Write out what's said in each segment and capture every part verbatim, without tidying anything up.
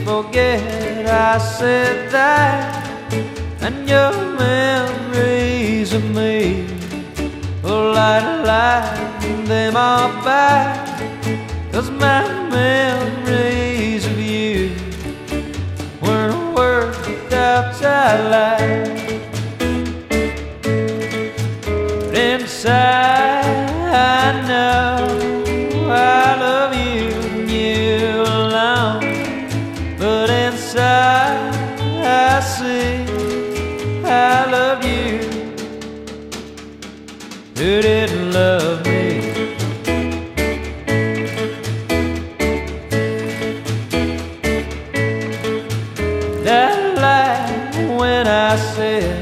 forget I said that, and your memories of me will light light them all back. 'Cause my memories of you weren't worked outside life. But inside I know I love you and you alone. But inside I see I love you. Who didn't love me? That light when I said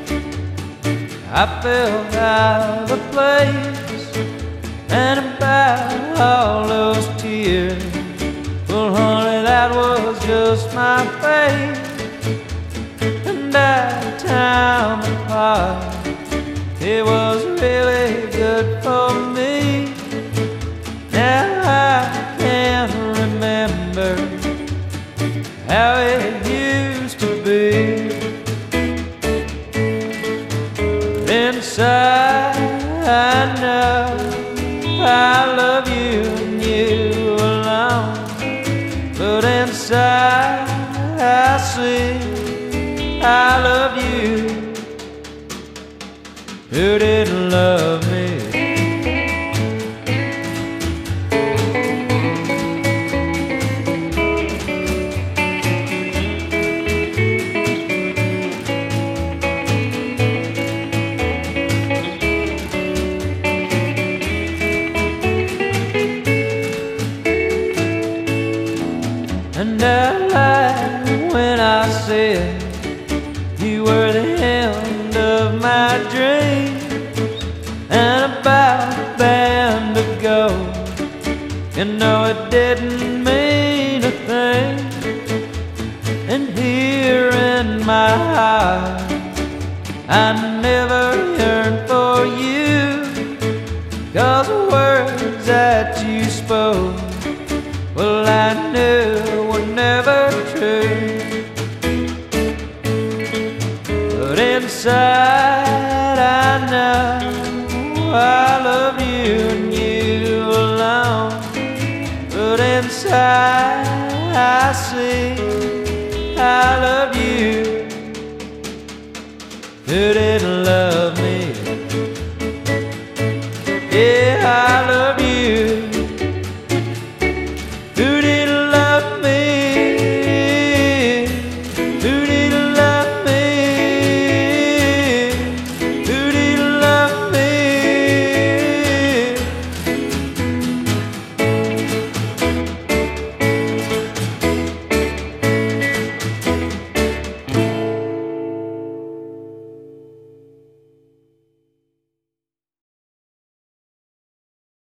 I felt out of place, and about all those tears, well honey, that was just my fate. And that time apart, it was really good for me. Now I can't remember how it used to be. But inside I know I love you and you alone. But inside I see I love you. Who didn't love me? And that light when I said you were the end of my dreams, and about a band of gold, you know it didn't mean a thing. And here in my heart I never yearned for you, 'cause the words that you spoke, well I knew were never true. But inside I know I love you and you alone. But inside I see I love you. Who didn't love